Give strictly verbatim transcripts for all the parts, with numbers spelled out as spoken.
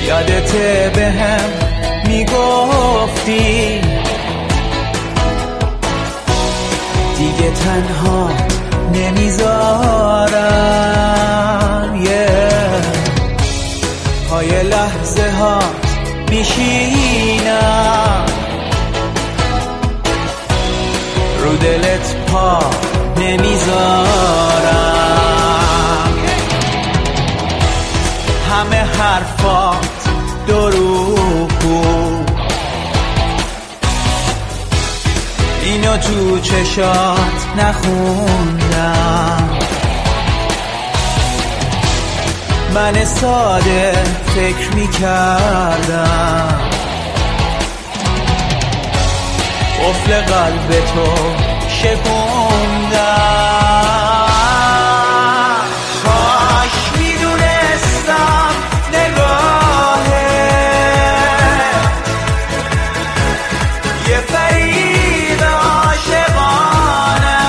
یادته به هم میگفتی دیگه تنها نمیذارم yeah. پای لحظه ها میشینم رو دلت پا نمیذارم همه حرفات دروغ بود اینو تو چشات نخوندم من ساده فکر میکردم قفل قلب تو شکوندم کاش میدونستم نگاهه یه فریب عاشقانه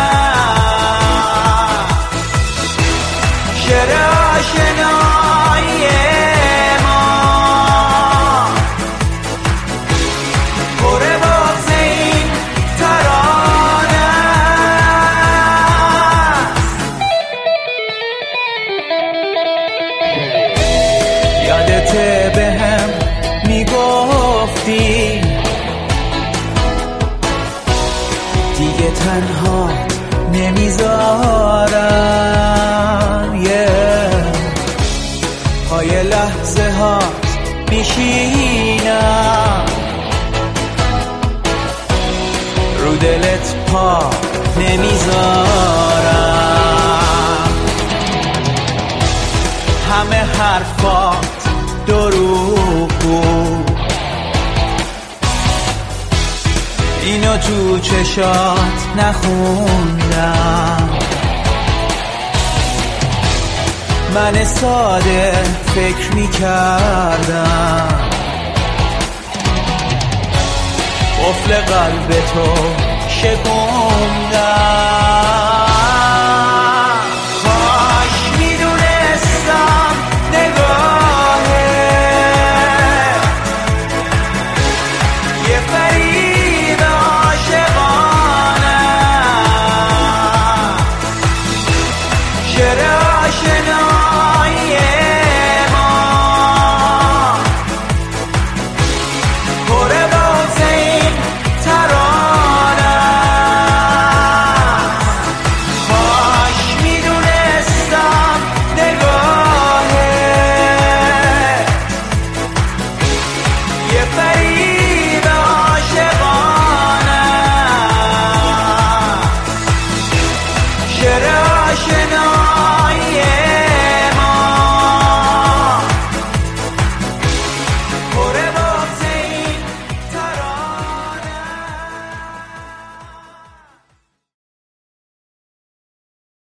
شعر آشنایی ما پره باز این ترانه یادته به هم میگفتی دیگه تنها نمیذارم yeah. پای لحظه ها میشینم رو دلت پا نمیذارم همه حرفات دروغ بود اینو تو چشات نخوندم من ساده فکر میکردم قفل قلب تو شکوندم